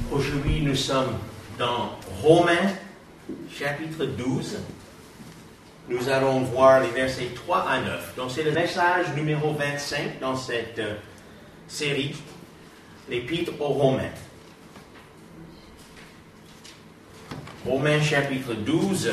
Aujourd'hui, nous sommes dans Romains, chapitre 12. Nous allons voir les versets 3 à 9. Donc, c'est le message numéro 25 dans cette série, l'Épître aux Romains. Romains, chapitre 12.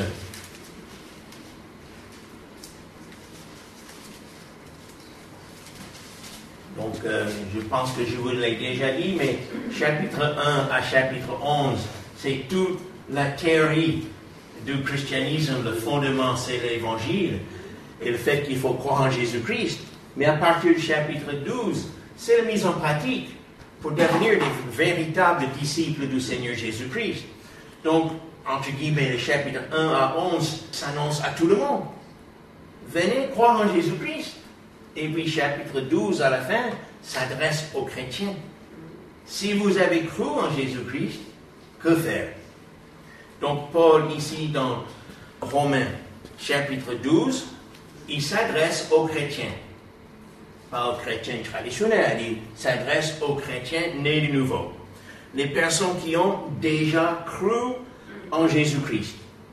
Donc, je pense que je vous l'ai déjà dit, mais chapitre 1 à chapitre 11, c'est toute la théorie du christianisme. Le fondement, c'est l'Évangile et le fait qu'il faut croire en Jésus-Christ. Mais à partir du chapitre 12, c'est la mise en pratique pour devenir des véritables disciples du Seigneur Jésus-Christ. Donc, entre guillemets, le chapitre 1 à 11 s'annonce à tout le monde. Venez croire en Jésus-Christ. Et puis, chapitre 12, à la fin, s'adresse aux chrétiens. Si vous avez cru en Jésus-Christ, que faire? Donc, Paul, ici, dans Romains, chapitre 12, il s'adresse aux chrétiens. Pas aux chrétiens traditionnels, il s'adresse aux chrétiens nés de nouveau. Les personnes qui ont déjà cru en Jésus-Christ.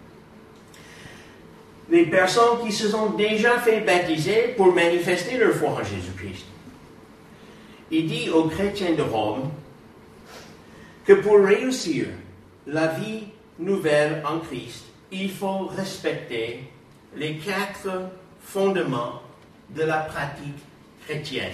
Les personnes qui se sont déjà fait baptiser pour manifester leur foi en Jésus-Christ. Il dit aux chrétiens de Rome que pour réussir la vie nouvelle en Christ, il faut respecter les 4 fondements de la pratique chrétienne.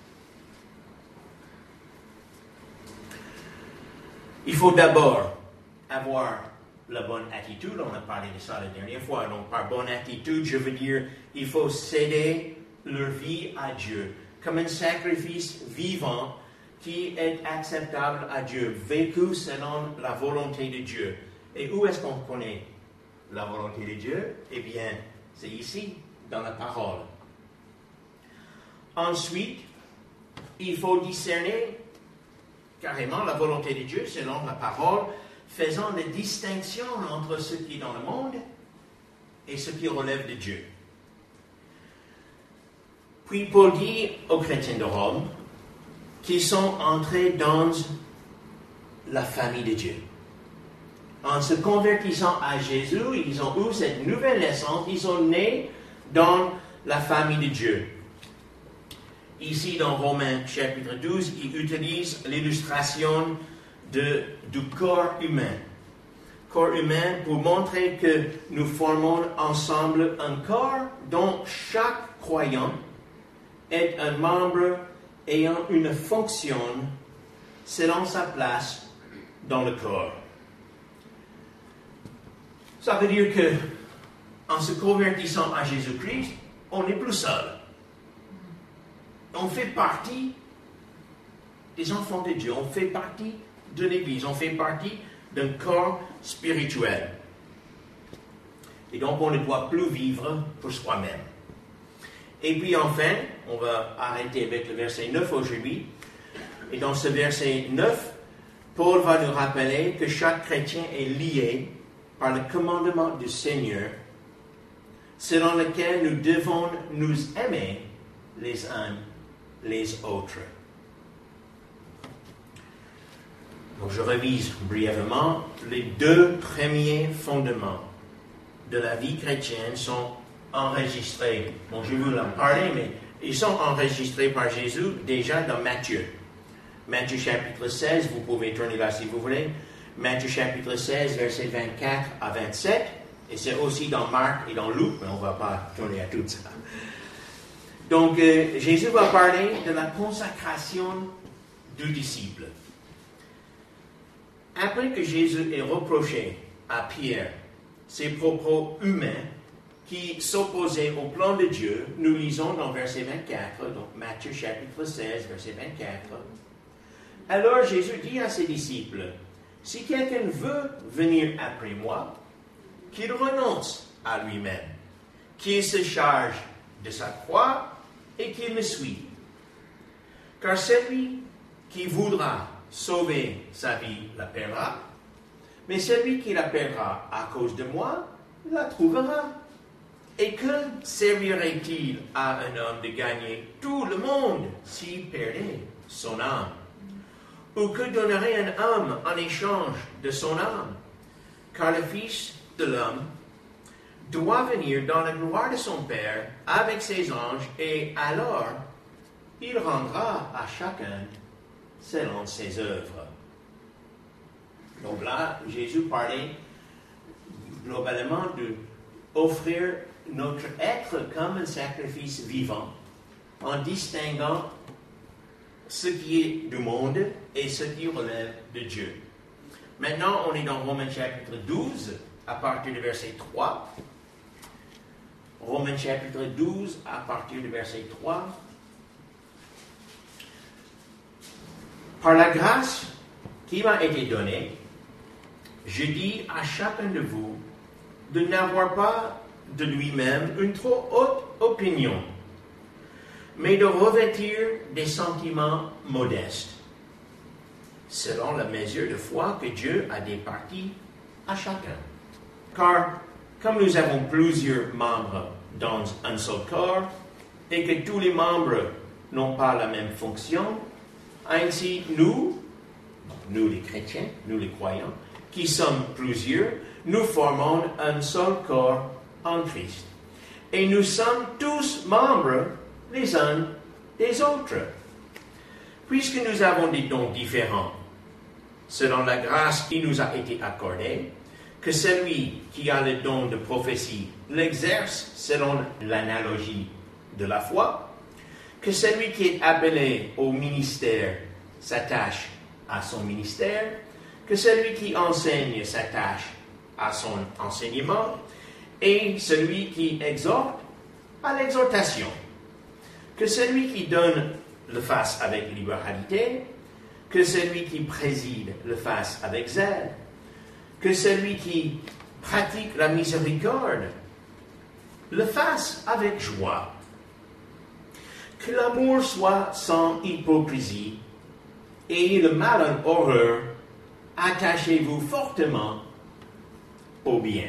Il faut d'abord avoir la bonne attitude, on a parlé de ça la dernière fois. Donc, par bonne attitude, je veux dire, il faut céder leur vie à Dieu comme un sacrifice vivant qui est acceptable à Dieu, vécu selon la volonté de Dieu. Et où est-ce qu'on connaît la volonté de Dieu? Eh bien, c'est ici, dans la parole. Ensuite, il faut discerner carrément la volonté de Dieu selon la parole, faisant la distinction entre ce qui est dans le monde et ce qui relève de Dieu. Puis Paul dit aux chrétiens de Rome qu'ils sont entrés dans la famille de Dieu. En se convertissant à Jésus, ils ont eu cette nouvelle naissance, ils sont nés dans la famille de Dieu. Ici, dans Romains chapitre 12, il utilise l'illustration du corps humain. Corps humain pour montrer que nous formons ensemble un corps dont chaque croyant est un membre ayant une fonction selon sa place dans le corps. Ça veut dire que, en se convertissant à Jésus-Christ, on n'est plus seul. On fait partie des enfants de Dieu. On fait partie de l'Église. On fait partie d'un corps spirituel. Et donc, on ne doit plus vivre pour soi-même. Et puis, enfin, on va arrêter avec le verset 9 aujourd'hui. Et dans ce verset 9, Paul va nous rappeler que chaque chrétien est lié par le commandement du Seigneur, selon lequel nous devons nous aimer les uns les autres. Donc, je révise brièvement. Les 2 premiers fondements de la vie chrétienne sont enregistrés. Bon, je vais vous en parler, mais ils sont enregistrés par Jésus déjà dans Matthieu. Matthieu chapitre 16, vous pouvez tourner là si vous voulez. Matthieu chapitre 16, versets 24 à 27. Et c'est aussi dans Marc et dans Luc, mais on ne va pas tourner à tout ça. Donc, Jésus va parler de la consacration du disciple. Après que Jésus ait reproché à Pierre ses propos humains qui s'opposaient au plan de Dieu, nous lisons dans verset 24, donc Matthieu chapitre 16, verset 24. Alors Jésus dit à ses disciples, « Si quelqu'un veut venir après moi, qu'il renonce à lui-même, qu'il se charge de sa croix et qu'il me suive. Car celui qui voudra sauver sa vie la perdra, mais celui qui la perdra à cause de moi la trouvera. Et que servirait-il à un homme de gagner tout le monde s'il perdait son âme? Ou que donnerait un homme en échange de son âme? Car le Fils de l'homme doit venir dans la gloire de son Père avec ses anges, et alors il rendra à chacun selon ses œuvres. Donc là, Jésus parlait globalement d'offrir notre être comme un sacrifice vivant, en distinguant ce qui est du monde et ce qui relève de Dieu. Maintenant, on est dans Romains chapitre 12, à partir du verset 3. Romains chapitre 12, à partir du verset 3. Par la grâce qui m'a été donnée, je dis à chacun de vous de n'avoir pas de lui-même une trop haute opinion, mais de revêtir des sentiments modestes, selon la mesure de foi que Dieu a départie à chacun. Car, comme nous avons plusieurs membres dans un seul corps, et que tous les membres n'ont pas la même fonction, ainsi nous les chrétiens, nous les croyants, qui sommes plusieurs, nous formons un seul corps en Christ. Et nous sommes tous membres les uns des autres. Puisque nous avons des dons différents, selon la grâce qui nous a été accordée, que celui qui a le don de prophétie l'exerce selon l'analogie de la foi, que celui qui est appelé au ministère s'attache à son ministère, que celui qui enseigne s'attache à son enseignement, et celui qui exhorte à l'exhortation, que celui qui donne le fasse avec libéralité, que celui qui préside le fasse avec zèle, que celui qui pratique la miséricorde le fasse avec joie. Que l'amour soit sans hypocrisie, et le mal en horreur, attachez-vous fortement au bien.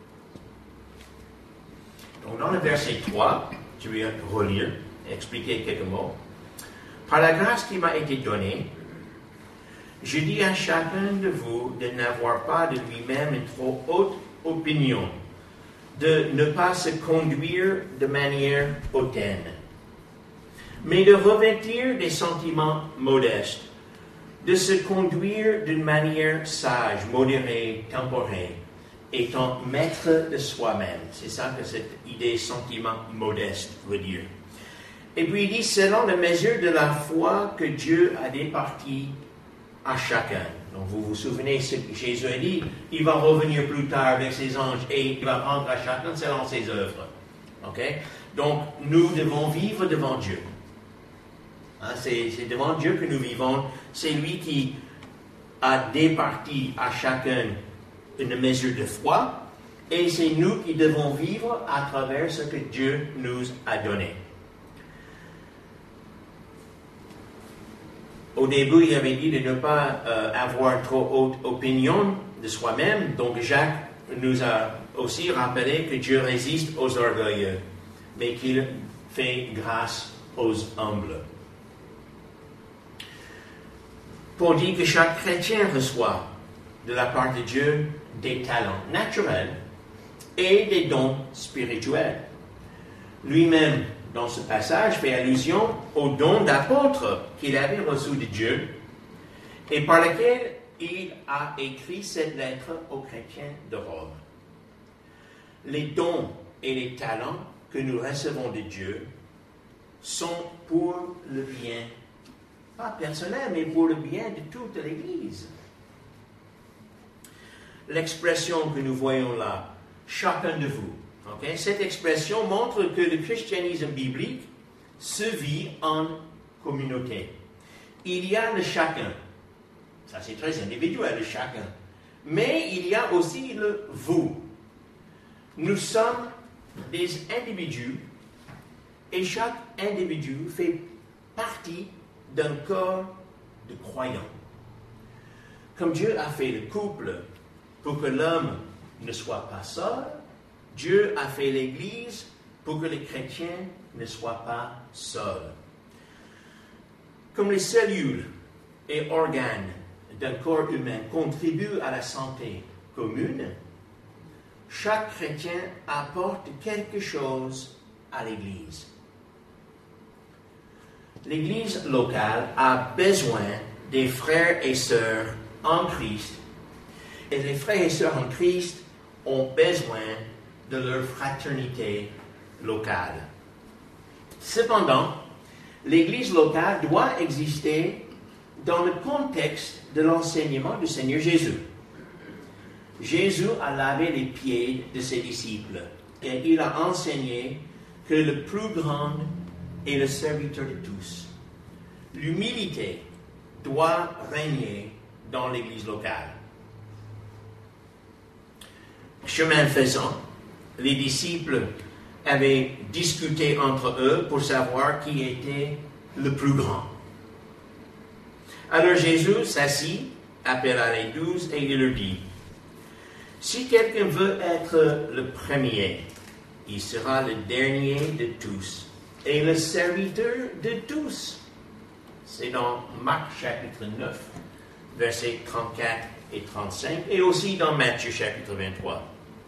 Donc dans le verset 3, je vais relire, expliquer quelques mots. Par la grâce qui m'a été donnée, je dis à chacun de vous de n'avoir pas de lui-même une trop haute opinion, de ne pas se conduire de manière hautaine, mais de revêtir des sentiments modestes, de se conduire d'une manière sage, modérée, temporelle, étant maître de soi-même. C'est ça que cette idée sentiment modeste veut dire. Et puis il dit, selon la mesure de la foi que Dieu a départie à chacun. Donc vous vous souvenez ce que Jésus a dit, il va revenir plus tard avec ses anges et il va rendre à chacun selon ses œuvres. Okay? Donc nous devons vivre devant Dieu. Hein, c'est devant Dieu que nous vivons. C'est lui qui a départi à chacun une mesure de foi et c'est nous qui devons vivre à travers ce que Dieu nous a donné. Au début, il avait dit de ne pas avoir trop haute opinion de soi-même. Donc Jacques nous a aussi rappelé que Dieu résiste aux orgueilleux, mais qu'il fait grâce aux humbles. Paul dit que chaque chrétien reçoit de la part de Dieu des talents naturels et des dons spirituels. Lui-même, dans ce passage, fait allusion au don d'apôtre qu'il avait reçu de Dieu et par lequel il a écrit cette lettre aux chrétiens de Rome. Les dons et les talents que nous recevons de Dieu sont pour le bien, pas personnel, mais pour le bien de toute l'Église. L'expression que nous voyons là, chacun de vous, okay? Cette expression montre que le christianisme biblique se vit en communauté. Il y a le chacun. Ça, c'est très individuel, le chacun. Mais il y a aussi le vous. Nous sommes des individus et chaque individu fait partie d'un corps de croyants. Comme Dieu a fait le couple pour que l'homme ne soit pas seul, Dieu a fait l'Église pour que les chrétiens ne soient pas seuls. Comme les cellules et organes d'un corps humain contribuent à la santé commune, chaque chrétien apporte quelque chose à l'Église. L'Église locale a besoin des frères et sœurs en Christ, et les frères et sœurs en Christ ont besoin de leur fraternité locale. Cependant, l'Église locale doit exister dans le contexte de l'enseignement du Seigneur Jésus. Jésus a lavé les pieds de ses disciples et il a enseigné que le plus grand est le serviteur de tous. L'humilité doit régner dans l'Église locale. Chemin faisant, les disciples avaient discuté entre eux pour savoir qui était le plus grand. Alors Jésus s'assit, appela les 12 et il leur dit, « Si quelqu'un veut être le premier, il sera le dernier de tous et le serviteur de tous. » C'est dans Marc chapitre 9, versets 34 et 35, et aussi dans Matthieu chapitre 23.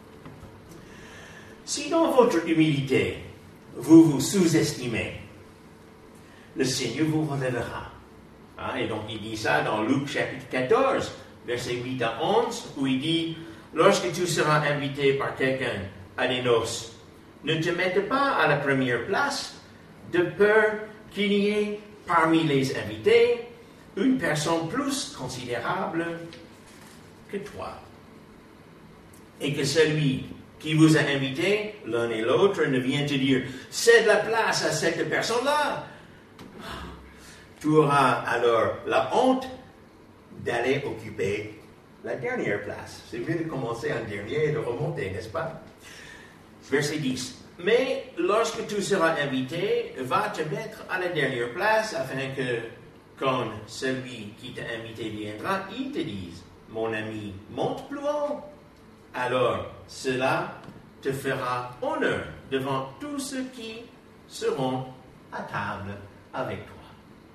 Si dans votre humilité, vous vous sous-estimez, le Seigneur vous relèvera. Et donc il dit ça dans Luc chapitre 14, versets 8 à 11, où il dit, « Lorsque tu seras invité par quelqu'un à des noces, ne te mette pas à la première place, de peur qu'il y ait parmi les invités une personne plus considérable que toi. Et que celui qui vous a invité, l'un et l'autre, ne vienne te dire, cède la place à cette personne-là. Tu auras alors la honte d'aller occuper la dernière place. C'est mieux de commencer en dernier et de remonter, n'est-ce pas? Verset 10. Mais lorsque tu seras invité, va te mettre à la dernière place afin que, quand celui qui t'a invité viendra, il te dise, mon ami, monte plus haut. Alors, cela te fera honneur devant tous ceux qui seront à table avec toi.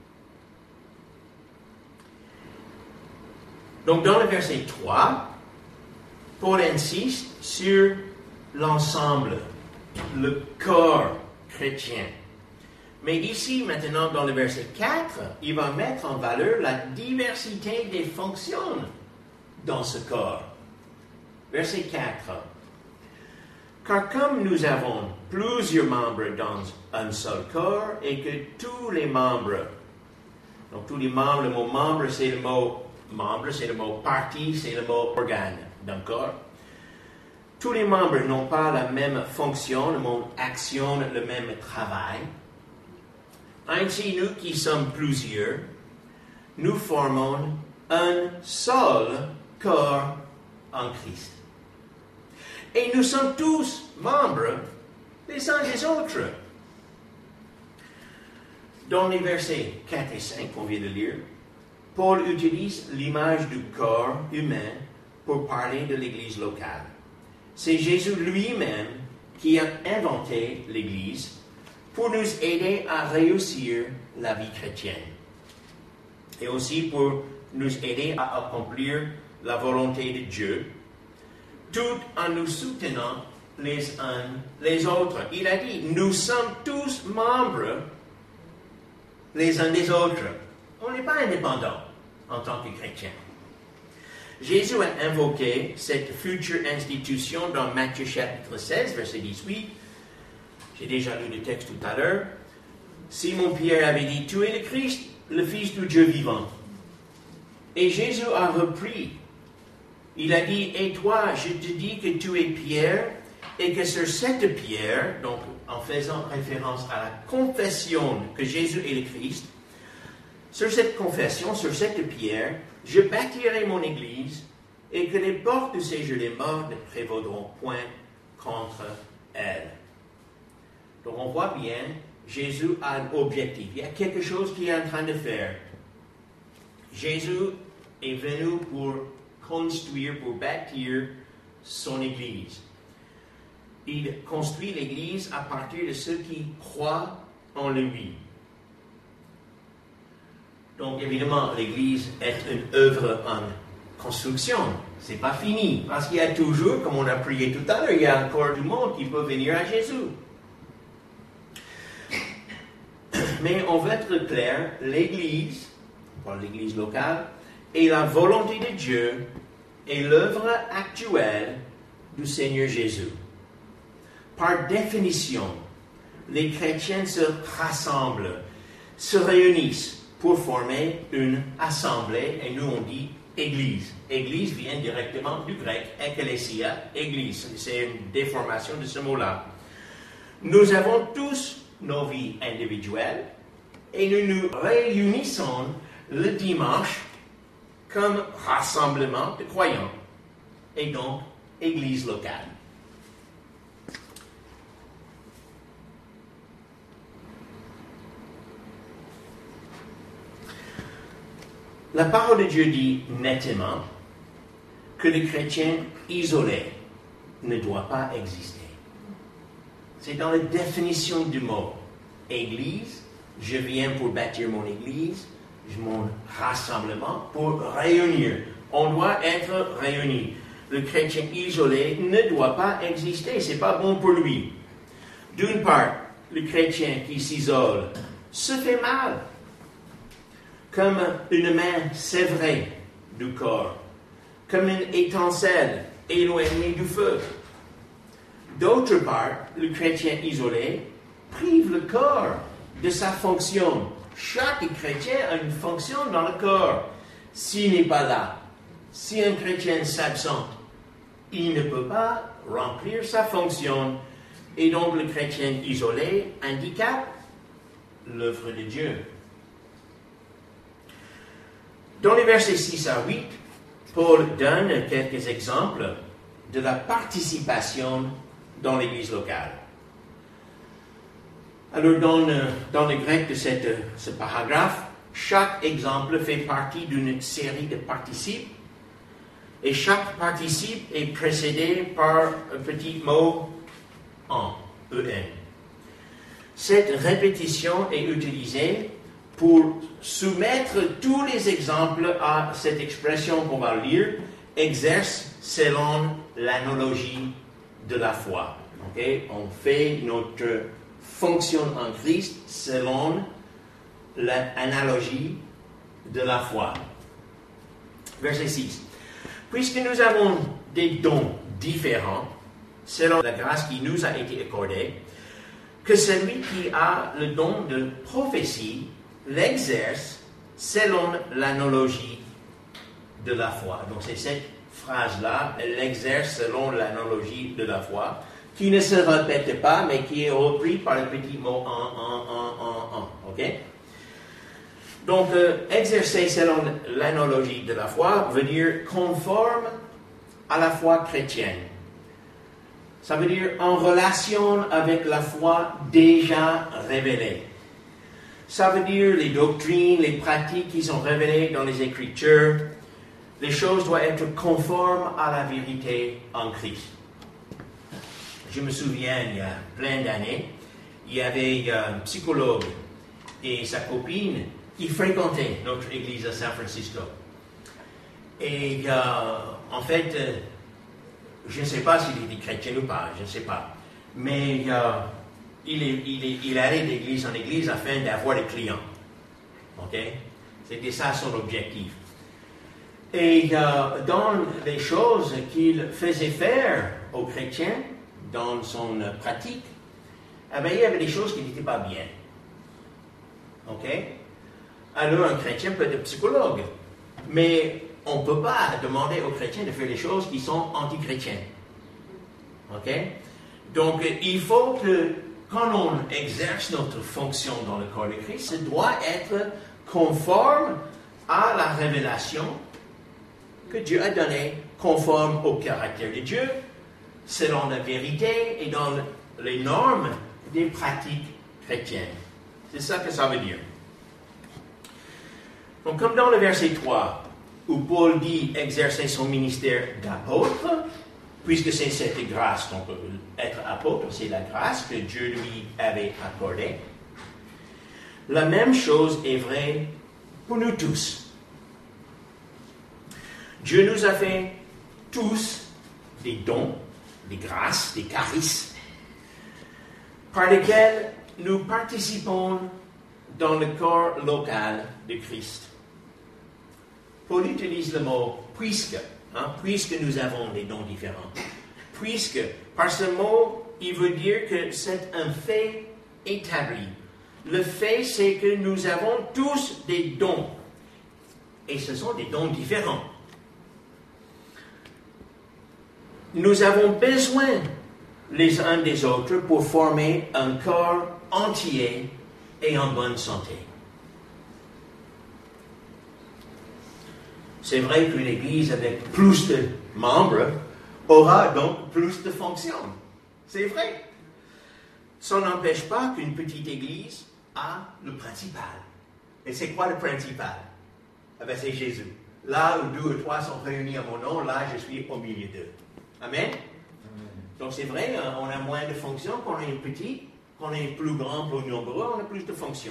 Donc, dans le verset 3, Paul insiste sur l'ensemble, le corps chrétien. Mais ici, maintenant, dans le verset 4, il va mettre en valeur la diversité des fonctions dans ce corps. Verset 4. Car comme nous avons plusieurs membres dans un seul corps et que tous les membres, donc tous les membres, le mot membre, c'est le mot membre, c'est le mot partie, c'est le mot organe d'un corps. Tous les membres n'ont pas la même fonction, la même action, le même travail. Ainsi, nous qui sommes plusieurs, nous formons un seul corps en Christ. Et nous sommes tous membres les uns des autres. Dans les versets 4 et 5 qu'on vient de lire, Paul utilise l'image du corps humain pour parler de l'Église locale. C'est Jésus lui-même qui a inventé l'Église pour nous aider à réussir la vie chrétienne et aussi pour nous aider à accomplir la volonté de Dieu, tout en nous soutenant les uns les autres. Il a dit, nous sommes tous membres les uns des autres. On n'est pas indépendants en tant que chrétiens. Jésus a invoqué cette future institution dans Matthieu chapitre 16, verset 18. J'ai déjà lu le texte tout à l'heure. Simon-Pierre avait dit, tu es le Christ, le Fils du Dieu vivant. Et Jésus a repris. Il a dit, et toi, je te dis que tu es Pierre, et que sur cette pierre, donc en faisant référence à la confession que Jésus est le Christ, sur cette confession, sur cette pierre, je bâtirai mon Église, et que les portes du séjour des morts ne prévaudront point contre elle. Donc on voit bien, Jésus a un objectif. Il y a quelque chose qu'il est en train de faire. Jésus est venu pour construire, pour bâtir son Église. Il construit l'Église à partir de ceux qui croient en lui. Donc évidemment, l'Église est une œuvre en construction. C'est pas fini. Parce qu'il y a toujours, comme on a prié tout à l'heure, il y a encore du monde qui peut venir à Jésus. Mais on veut être clair, l'Église, pour l'Église locale, est la volonté de Dieu et l'œuvre actuelle du Seigneur Jésus. Par définition, les chrétiens se rassemblent, se réunissent pour former une assemblée, et nous on dit Église. Église vient directement du grec, ekklesia, Église. C'est une déformation de ce mot-là. Nous avons tous nos vies individuelles et nous nous réunissons le dimanche comme rassemblement de croyants et donc Église locale. La parole de Dieu dit nettement que le chrétien isolé ne doit pas exister. C'est dans la définition du mot. Église, je viens pour bâtir mon église, mon rassemblement, pour réunir. On doit être réunis. Le chrétien isolé ne doit pas exister, c'est pas bon pour lui. D'une part, le chrétien qui s'isole se fait mal, comme une main sévrée du corps, comme une étincelle éloignée du feu. D'autre part, le chrétien isolé prive le corps de sa fonction. Chaque chrétien a une fonction dans le corps. S'il n'est pas là, si un chrétien s'absente, il ne peut pas remplir sa fonction. Et donc le chrétien isolé handicape l'œuvre de Dieu. Dans les versets 6 à 8, Paul donne quelques exemples de la participation dans l'Église locale. Alors, dans le grec de ce paragraphe, chaque exemple fait partie d'une série de participes et chaque participe est précédé par un petit mot en, en. Cette répétition est utilisée pour soumettre tous les exemples à cette expression qu'on va lire, exerce selon l'analogie de la foi. Okay? On fait notre fonction en Christ selon l'analogie de la foi. Verset 6. Puisque nous avons des dons différents, selon la grâce qui nous a été accordée, que celui qui a le don de prophétie l'exerce selon l'analogie de la foi. Donc c'est cette phrase-là, elle l'exerce selon l'analogie de la foi, qui ne se répète pas, mais qui est repris par le petit mot en. OK? Donc, exercer selon l'analogie de la foi veut dire conforme à la foi chrétienne. Ça veut dire en relation avec la foi déjà révélée. Ça veut dire les doctrines, les pratiques qui sont révélées dans les Écritures. Les choses doivent être conformes à la vérité en Christ. Je me souviens, il y a plein d'années, il y avait un psychologue et sa copine qui fréquentaient notre église à San Francisco. Et en fait, je ne sais pas s'il était chrétien ou pas, je ne sais pas. Mais il allait d'église en église afin d'avoir des clients. OK? C'était ça son objectif. Et dans les choses qu'il faisait faire aux chrétiens, dans son pratique, eh bien, il y avait des choses qui n'étaient pas bien. OK? Alors, un chrétien peut être psychologue, mais on ne peut pas demander aux chrétiens de faire des choses qui sont anti-chrétiennes. OK? Donc, il faut que, quand on exerce notre fonction dans le corps de Christ, ça doit être conforme à la révélation que Dieu a donnée, conforme au caractère de Dieu, selon la vérité et dans les normes des pratiques chrétiennes. C'est ça que ça veut dire. Donc, comme dans le verset 3, où Paul dit exercer son ministère d'apôtre, puisque c'est cette grâce, donc être apôtre, c'est la grâce que Dieu lui avait accordée. La même chose est vraie pour nous tous. Dieu nous a fait tous des dons, des grâces, des charismes, par lesquels nous participons dans le corps local de Christ. Paul utilise le mot puisque, puisque nous avons des dons différents. Puisque, par ce mot, il veut dire que c'est un fait établi. Le fait, c'est que nous avons tous des dons. Et ce sont des dons différents. Nous avons besoin les uns des autres pour former un corps entier et en bonne santé. C'est vrai qu'une église avec plus de membres aura donc plus de fonctions. C'est vrai. Ça n'empêche pas qu'une petite église a le principal. Et c'est quoi le principal? Ah ben, c'est Jésus. Là où 2 ou 3 sont réunis à mon nom, là je suis au milieu d'eux. Amen? Donc c'est vrai, on a moins de fonctions quand on est petit, quand on est plus grand, plus nombreux, on a plus de fonctions.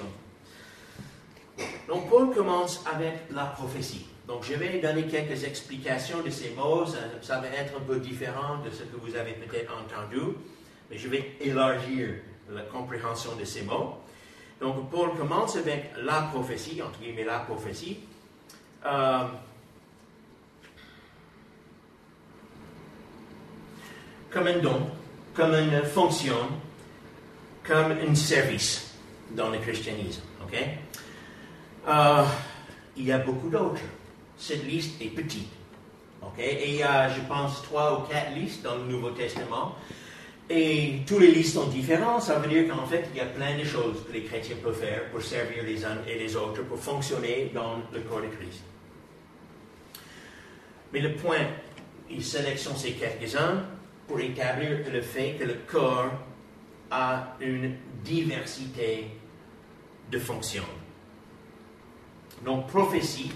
Donc Paul commence avec la prophétie. Donc je vais donner quelques explications de ces mots, ça va être un peu différent de ce que vous avez peut-être entendu, mais je vais élargir la compréhension de ces mots. Donc Paul commence avec la prophétie, entre guillemets la prophétie. Comme un don, comme une fonction, comme un service dans le christianisme. Okay? Il y a beaucoup d'autres. Cette liste est petite. Okay? Et il y a, je pense, 3 ou 4 listes dans le Nouveau Testament. Et toutes les listes sont différentes. Ça veut dire qu'en fait, il y a plein de choses que les chrétiens peuvent faire pour servir les uns et les autres, pour fonctionner dans le corps de Christ. Mais le point, il sélectionne ces quelques-uns pour établir le fait que le corps a une diversité de fonctions. Donc, prophétie.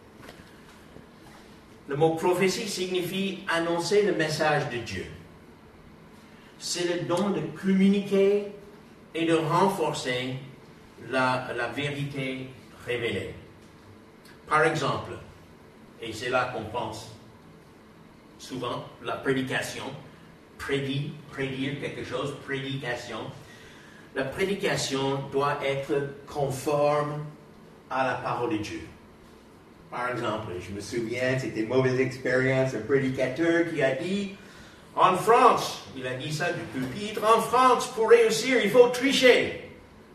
Le mot prophétie signifie annoncer le message de Dieu. C'est le don de communiquer et de renforcer la vérité révélée. Par exemple, et c'est là qu'on pense souvent, la prédication, prédire quelque chose, prédication. La prédication doit être conforme à la parole de Dieu. Par exemple, je me souviens, c'était une mauvaise expérience, un prédicateur qui a dit, en France, il a dit ça du pupitre, en France, pour réussir, il faut tricher.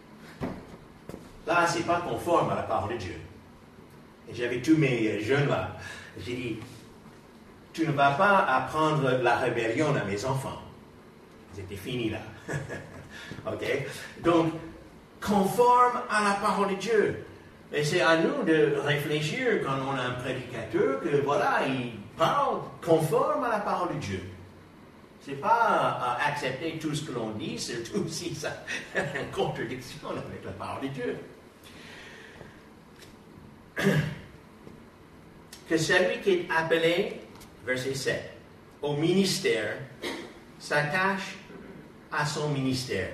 Là, c'est pas conforme à la parole de Dieu. Et j'avais tous mes jeunes là. J'ai dit, tu ne vas pas apprendre la rébellion à mes enfants. C'était fini là. OK? Donc, conforme à la parole de Dieu. Et c'est à nous de réfléchir quand on a un prédicateur que voilà, il parle conforme à la parole de Dieu. C'est pas accepter tout ce que l'on dit, surtout si ça a une contradiction avec la parole de Dieu. Que celui qui est appelé, verset 7, au ministère, s'attache à son ministère.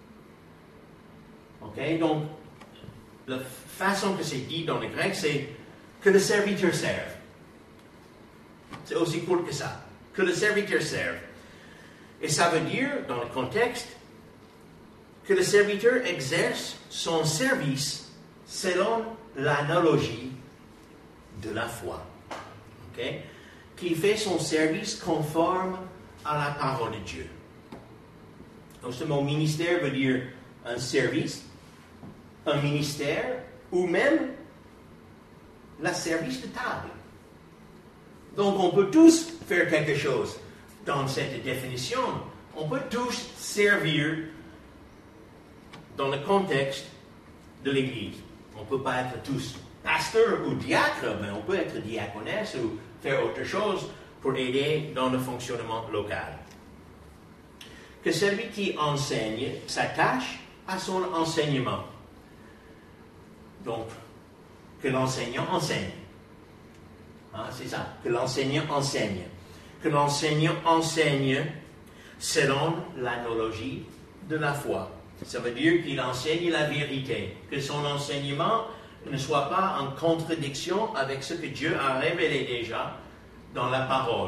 OK? Donc, la façon que c'est dit dans le grec, c'est que le serviteur serve. C'est aussi court que ça. Que le serviteur serve. Et ça veut dire, dans le contexte, que le serviteur exerce son service selon l'analogie de la foi. Okay? Qui fait son service conforme à la parole de Dieu. Donc, ce mot ministère veut dire un service, un ministère, ou même le service de table. Donc, on peut tous faire quelque chose dans cette définition. On peut tous servir dans le contexte de l'Église. On ne peut pas être tous pasteurs ou diacres, mais on peut être diaconesse ou faire autre chose pour aider dans le fonctionnement local. Que celui qui enseigne s'attache à son enseignement. Donc, que l'enseignant enseigne. C'est ça, que l'enseignant enseigne. Que l'enseignant enseigne selon l'analogie de la foi. Ça veut dire qu'il enseigne la vérité, que son enseignement ne soit pas en contradiction avec ce que Dieu a révélé déjà dans la parole.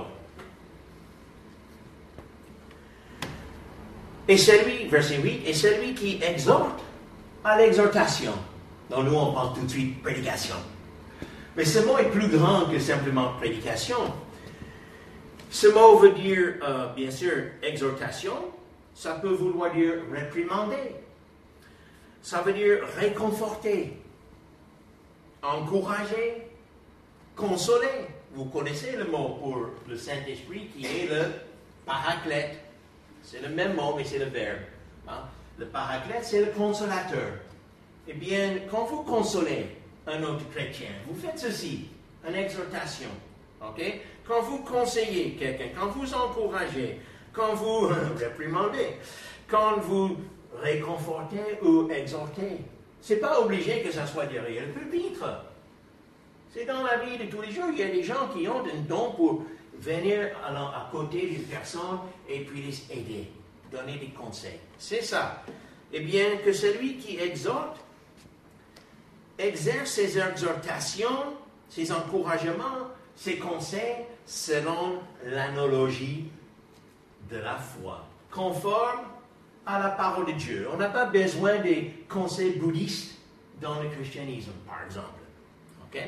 Et celui, verset 8, et celui qui exhorte à l'exhortation. Donc nous, on pense tout de suite prédication. Mais ce mot est plus grand que simplement prédication. Ce mot veut dire, bien sûr, exhortation. Ça peut vouloir dire réprimander. Ça veut dire réconforter, encourager, consoler. Vous connaissez le mot pour le Saint-Esprit qui est le paraclète. C'est le même mot, mais c'est le verbe. Hein? Le paraclète, c'est le consolateur. Eh bien, quand vous consolez un autre chrétien, vous faites ceci, une exhortation. Okay? Quand vous conseillez quelqu'un, quand vous encouragez, quand vous réprimandez, quand vous réconfortez ou exhortez, ce n'est pas obligé que ça soit derrière le pupitre. C'est dans la vie de tous les jours. Il y a des gens qui ont un don pour venir à côté d'une personne et puis les aider, donner des conseils. C'est ça. Eh bien, que celui qui exhorte exerce ses exhortations, ses encouragements, ses conseils selon l'analogie de la foi, conforme à la parole de Dieu. On n'a pas besoin des conseils bouddhistes dans le christianisme, par exemple. OK?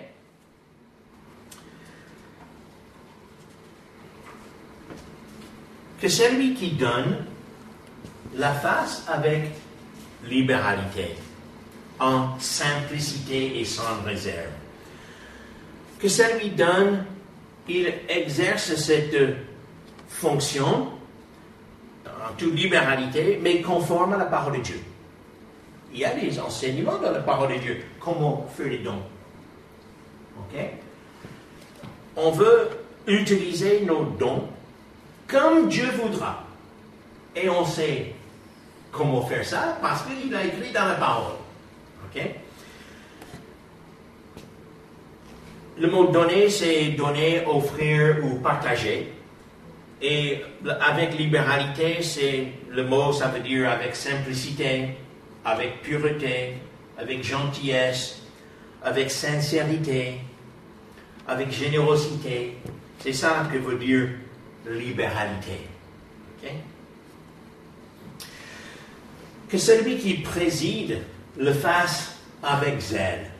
Que celui qui donne la fasse avec libéralité, en simplicité et sans réserve. Que celui donne, il exerce cette fonction en toute libéralité, mais conforme à la parole de Dieu. Il y a des enseignements dans la parole de Dieu. Comment faire les dons? OK? On veut utiliser nos dons comme Dieu voudra. Et on sait comment faire ça parce qu'il a écrit dans la parole. OK? Le mot donner, c'est donner, offrir ou partager. Et avec libéralité, c'est le mot, ça veut dire avec simplicité, avec pureté, avec gentillesse, avec sincérité, avec générosité. C'est ça que veut dire libéralité. Okay? Que celui qui préside le fasse avec zèle.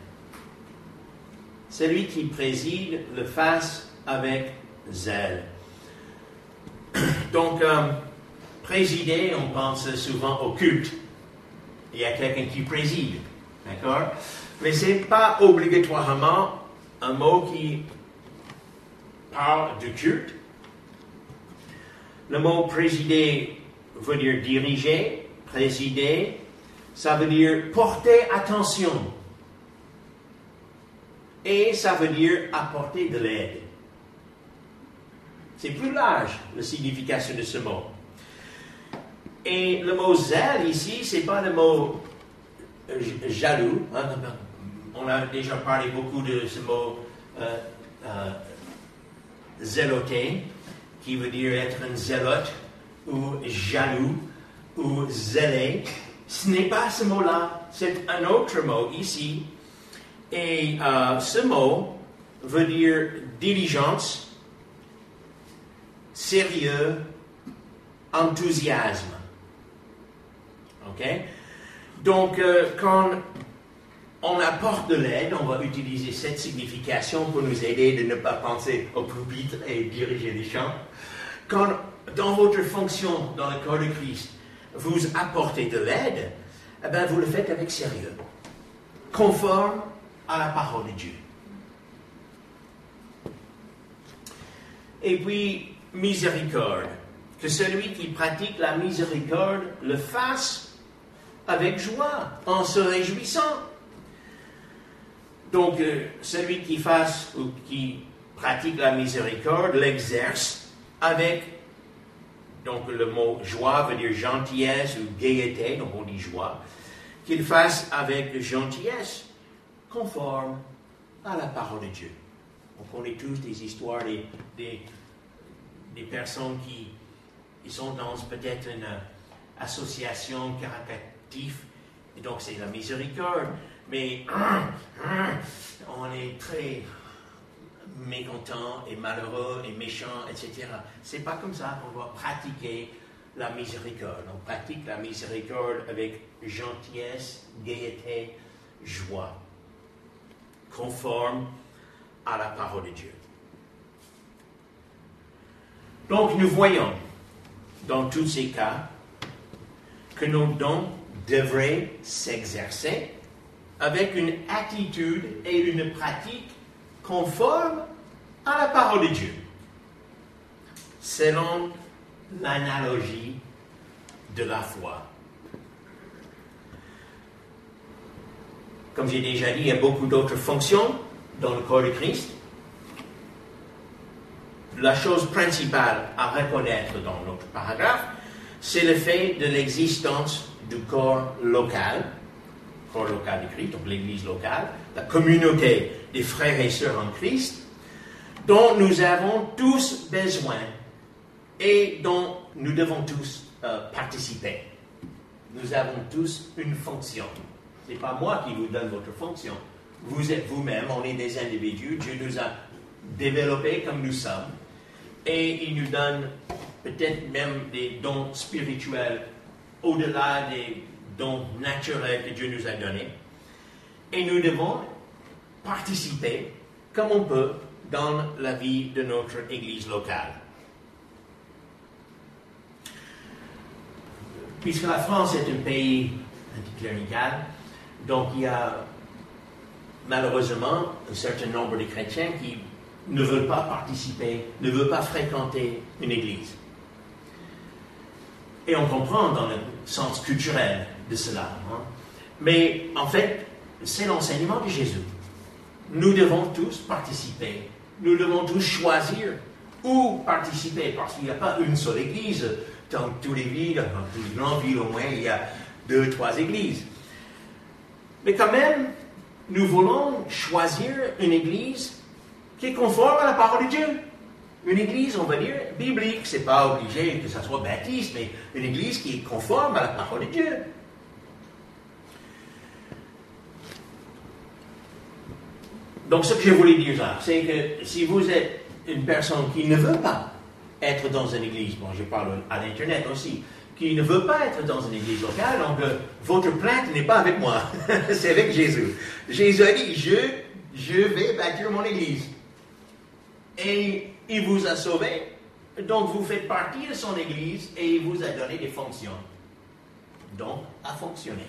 Celui qui préside le fasse avec zèle. Donc, présider, on pense souvent au culte. Il y a quelqu'un qui préside, d'accord? Mais ce n'est pas obligatoirement un mot qui parle du culte. Le mot présider veut dire diriger, présider, ça veut dire porter attention. Et ça veut dire apporter de l'aide. C'est plus large, la signification de ce mot. Et le mot zèle ici, ce n'est pas le mot jaloux. Hein? On a déjà parlé beaucoup de ce mot zéloté, qui veut dire être un zélote, ou jaloux, ou zélé. Ce n'est pas ce mot-là, c'est un autre mot ici. Et ce mot veut dire diligence, sérieux, enthousiasme. OK? Donc, quand on apporte de l'aide, on va utiliser cette signification pour nous aider de ne pas penser au pupitre et diriger les chants. Quand, dans votre fonction dans le corps de Christ, vous apportez de l'aide, eh bien, vous le faites avec sérieux, conforme à la parole de Dieu. Et puis, miséricorde. Que celui qui pratique la miséricorde le fasse avec joie, en se réjouissant. Donc, celui qui fasse ou qui pratique la miséricorde l'exerce avec, donc le mot joie veut dire gentillesse ou gaieté, donc on dit joie, qu'il fasse avec gentillesse, conforme à la parole de Dieu. On connaît tous des histoires des personnes qui sont dans peut-être une association caritative, et donc c'est la miséricorde. mais on est très mécontent et malheureux et méchant, etc. C'est pas comme ça qu'on doit pratiquer la miséricorde. On pratique la miséricorde avec gentillesse, gaieté, joie, conforme à la parole de Dieu. Donc nous voyons dans tous ces cas que nos dons devraient s'exercer avec une attitude et une pratique conforme à la parole de Dieu, selon l'analogie de la foi. Comme j'ai déjà dit, il y a beaucoup d'autres fonctions dans le corps de Christ. La chose principale à reconnaître dans notre paragraphe, c'est le fait de l'existence du corps local de Christ, donc l'Église locale, la communauté des frères et sœurs en Christ, dont nous avons tous besoin et dont nous devons tous participer. Nous avons tous une fonction. Ce n'est pas moi qui vous donne votre fonction. Vous êtes vous-même, on est des individus. Dieu nous a développés comme nous sommes. Et il nous donne peut-être même des dons spirituels au-delà des dons naturels que Dieu nous a donnés. Et nous devons participer comme on peut dans la vie de notre Église locale. Puisque la France est un pays anticlérical, donc il y a malheureusement un certain nombre de chrétiens qui ne veulent pas participer, ne veulent pas fréquenter une église. Et on comprend dans le sens culturel de cela. Hein? Mais en fait, c'est l'enseignement de Jésus. Nous devons tous participer. Nous devons tous choisir où participer, parce qu'il n'y a pas une seule église. Dans toutes les villes, dans toutes les grandes villes au moins, il y a 2, 3 églises. Mais quand même, nous voulons choisir une église qui est conforme à la parole de Dieu. Une église, on va dire, biblique. Ce n'est pas obligé que ça soit baptiste, mais une église qui est conforme à la parole de Dieu. Donc, ce que je voulais dire là, c'est que si vous êtes une personne qui ne veut pas être dans une église, bon, je parle à l'Internet aussi, qui ne veut pas être dans une église locale, donc votre plainte n'est pas avec moi, c'est avec Jésus. Jésus a dit, je vais bâtir mon église. Et il vous a sauvé, donc vous faites partie de son église et il vous a donné des fonctions. Donc, à fonctionner.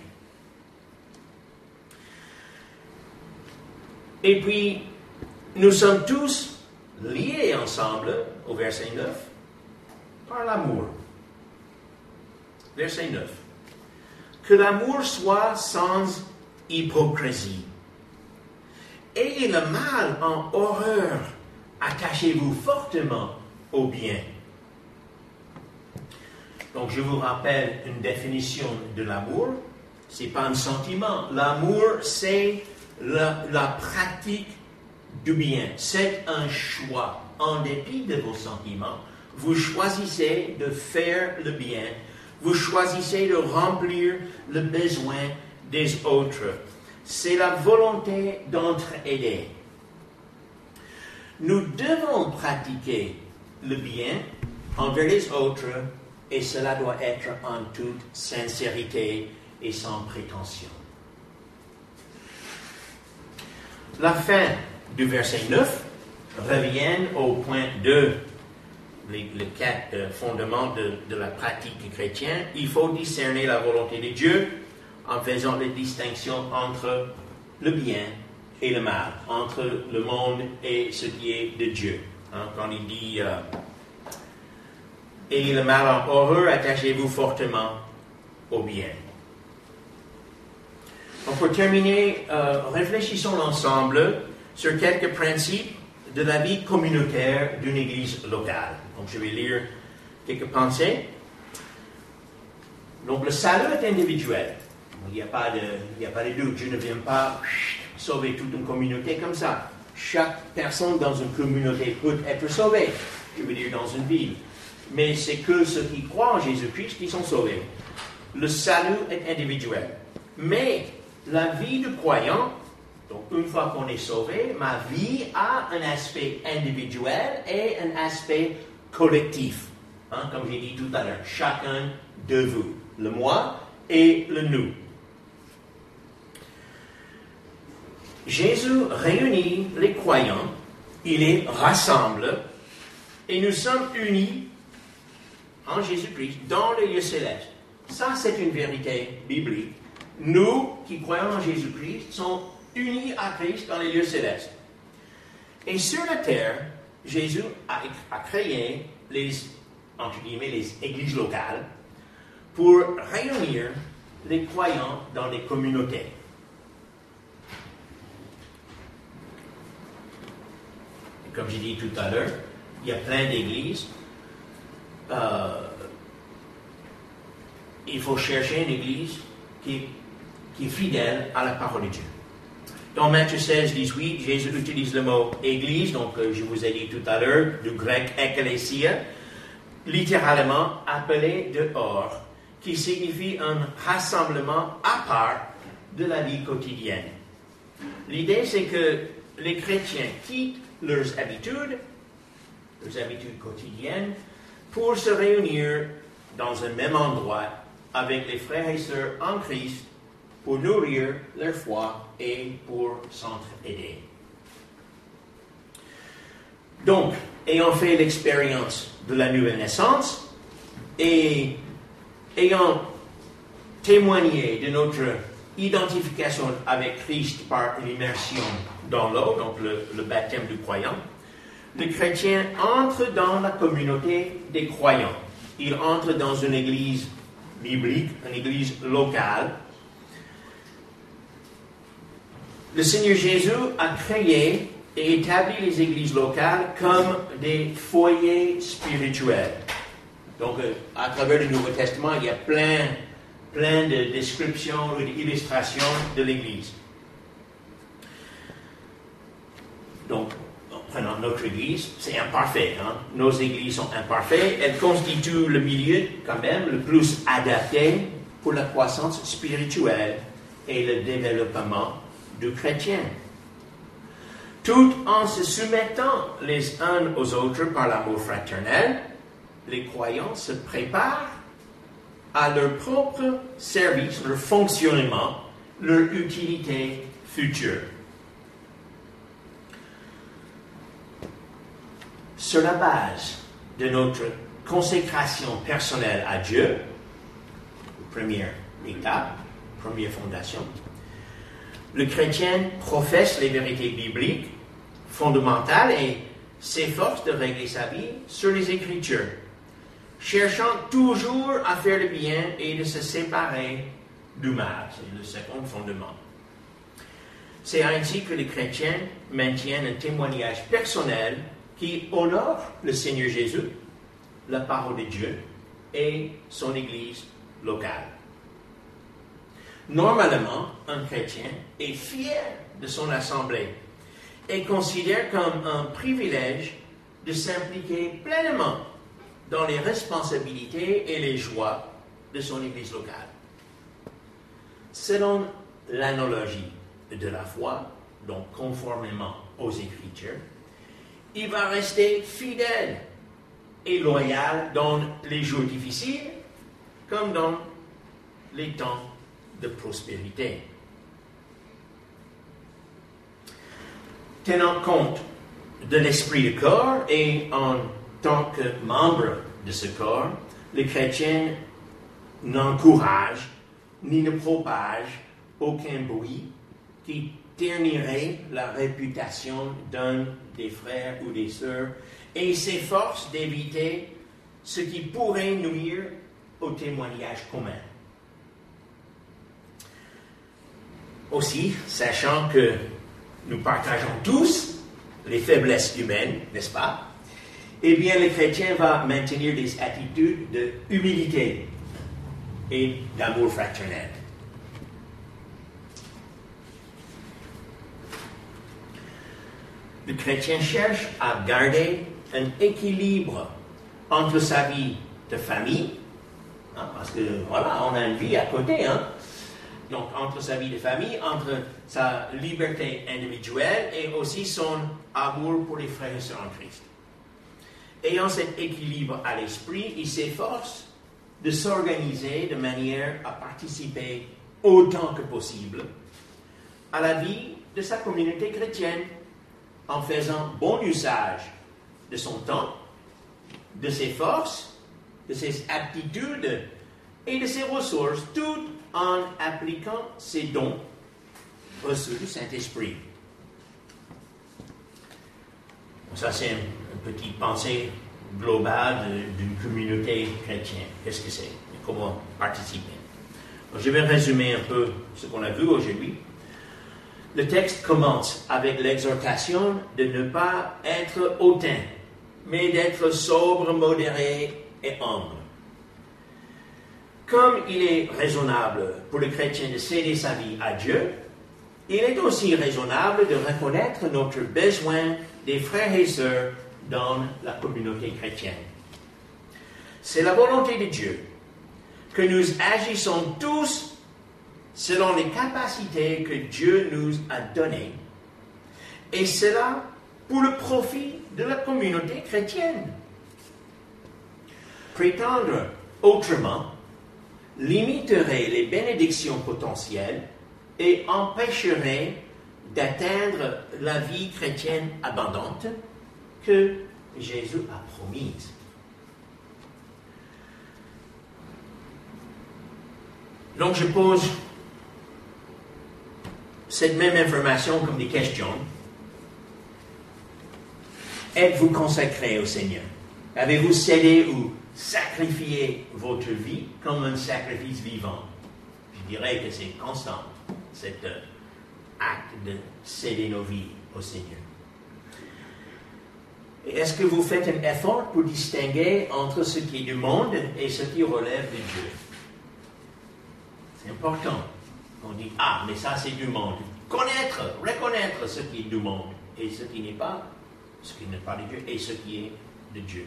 Et puis, nous sommes tous liés ensemble, au verset 9, par l'amour. Verset 9. Que l'amour soit sans hypocrisie. Ayez le mal en horreur. Attachez-vous fortement au bien. Donc, je vous rappelle une définition de l'amour. Ce n'est pas un sentiment. L'amour, c'est la pratique du bien. C'est un choix. En dépit de vos sentiments, vous choisissez de faire le bien. Vous choisissez de remplir le besoin des autres. C'est la volonté d'entraider. Nous devons pratiquer le bien envers les autres et cela doit être en toute sincérité et sans prétention. La fin du verset 9 revient au point 2, les 4 fondements de la pratique chrétienne. Il faut discerner la volonté de Dieu en faisant la distinction entre le bien et le mal, entre le monde et ce qui est de Dieu. Hein, quand il dit « Ayez le mal en horreur, attachez-vous fortement au bien ». Donc pour terminer, réfléchissons ensemble sur quelques principes de la vie communautaire d'une église locale. Donc je vais lire quelques pensées. Donc le salut est individuel. Il n'y a pas de doute. Je ne viens pas sauver toute une communauté comme ça. Chaque personne dans une communauté peut être sauvée, je veux dire dans une ville. Mais c'est que ceux qui croient en Jésus-Christ qui sont sauvés. Le salut est individuel. Mais la vie du croyant, donc une fois qu'on est sauvé, ma vie a un aspect individuel et un aspect collectif. Hein, comme j'ai dit tout à l'heure, chacun de vous, le moi et le nous. Jésus réunit les croyants, il les rassemble et nous sommes unis en Jésus-Christ dans le lieu céleste. Ça, c'est une vérité biblique. Nous qui croyons en Jésus-Christ sommes unis à Christ dans les lieux célestes. Et sur la terre, Jésus a créé les, entre guillemets, les églises locales pour réunir les croyants dans les communautés. Et comme j'ai dit tout à l'heure, il y a plein d'églises. Il faut chercher une église qui est fidèle à la parole de Dieu. Dans Matthieu 16, 18, Jésus utilise le mot église, donc je vous ai dit tout à l'heure, du grec ekklesia, littéralement appelé dehors, qui signifie un rassemblement à part de la vie quotidienne. L'idée, c'est que les chrétiens quittent leurs habitudes quotidiennes, pour se réunir dans un même endroit avec les frères et sœurs en Christ pour nourrir leur foi et pour s'entraider. Donc, ayant fait l'expérience de la nouvelle naissance et ayant témoigné de notre identification avec Christ par l'immersion dans l'eau, donc le baptême du croyant, le chrétien entre dans la communauté des croyants. Il entre dans une église biblique, une église locale. Le Seigneur Jésus a créé et établi les églises locales comme des foyers spirituels. Donc, à travers le Nouveau Testament, il y a plein de descriptions ou d'illustrations de l'église. Donc, prenons notre église, c'est imparfait. Hein? Nos églises sont imparfaites. Elles constituent le milieu, quand même, le plus adapté pour la croissance spirituelle et le développement du chrétien. Tout en se soumettant les uns aux autres par l'amour fraternel, les croyants se préparent à leur propre service, leur fonctionnement, leur utilité future. Sur la base de notre consécration personnelle à Dieu, première étape, première fondation, le chrétien professe les vérités bibliques fondamentales et s'efforce de régler sa vie sur les Écritures, cherchant toujours à faire le bien et de se séparer du mal. C'est le second fondement. C'est ainsi que les chrétiens maintiennent un témoignage personnel qui honore le Seigneur Jésus, la parole de Dieu et son Église locale. Normalement, un chrétien est fier de son assemblée et considère comme un privilège de s'impliquer pleinement dans les responsabilités et les joies de son Église locale. Selon l'analogie de la foi, donc conformément aux Écritures, il va rester fidèle et loyal dans les jours difficiles comme dans les temps de prospérité. Tenant compte de l'esprit du corps et en tant que membre de ce corps, les chrétiens n'encouragent ni ne propagent aucun bruit qui ternirait la réputation d'un des frères ou des sœurs et s'efforce d'éviter ce qui pourrait nuire au témoignage commun. Aussi, sachant que nous partageons tous les faiblesses humaines, n'est-ce pas? Eh bien, le chrétien va maintenir des attitudes de humilité et d'amour fraternel. Le chrétien cherche à garder un équilibre entre sa vie de famille, hein, parce que voilà, on a une vie à côté, hein, Donc, entre sa vie de famille, entre sa liberté individuelle et aussi son amour pour les frères et sœurs en Christ. Ayant cet équilibre à l'esprit, il s'efforce de s'organiser de manière à participer autant que possible à la vie de sa communauté chrétienne en faisant bon usage de son temps, de ses forces, de ses aptitudes et de ses ressources, tout en appliquant ses dons reçus du Saint-Esprit. Ça, c'est une petite pensée globale d'une communauté chrétienne. Qu'est-ce que c'est? Comment participer? Je vais résumer un peu ce qu'on a vu aujourd'hui. Le texte commence avec l'exhortation de ne pas être hautain, mais d'être sobre, modéré et humble. Comme il est raisonnable pour le chrétien de céder sa vie à Dieu, il est aussi raisonnable de reconnaître notre besoin des frères et sœurs dans la communauté chrétienne. C'est la volonté de Dieu que nous agissons tous selon les capacités que Dieu nous a données, et cela pour le profit de la communauté chrétienne. Prétendre autrement limiterait les bénédictions potentielles et empêcherait d'atteindre la vie chrétienne abondante que Jésus a promise. Donc je pose cette même information comme des questions. Êtes-vous consacré au Seigneur? Avez-vous cédé ou sacrifié votre vie comme un sacrifice vivant? Je dirais que c'est constant, cet acte de céder nos vies au Seigneur. Et est-ce que vous faites un effort pour distinguer entre ce qui est du monde et ce qui relève de Dieu? C'est important. On dit, ah, mais ça c'est du monde. Reconnaître ce qui est du monde et ce qui n'est pas de Dieu et ce qui est de Dieu.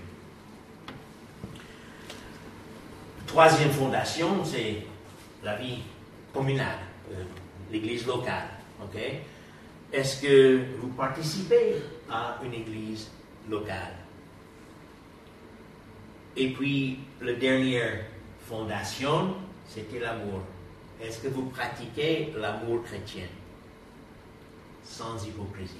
Troisième fondation, c'est la vie communale, l'église locale. Okay? Est-ce que vous participez à une église locale? Et puis, la dernière fondation, c'était l'amour. Est-ce que vous pratiquez l'amour chrétien sans hypocrisie?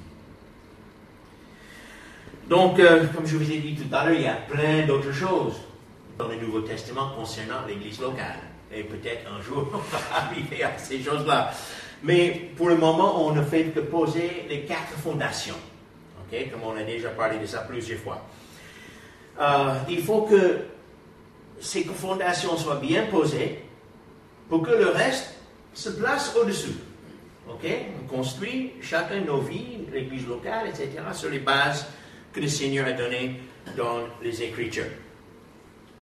Donc, comme je vous ai dit tout à l'heure, il y a plein d'autres choses dans le Nouveau Testament concernant l'Église locale. Et peut-être un jour, on va arriver à ces choses-là. Mais pour le moment, on ne fait que poser les 4 fondations. Okay? Comme on a déjà parlé de ça plusieurs fois. Il faut que ces fondations soient bien posées pour que le reste se place au-dessus. Okay? On construit chacun nos vies, l'Église locale, etc., sur les bases que le Seigneur a données dans les Écritures.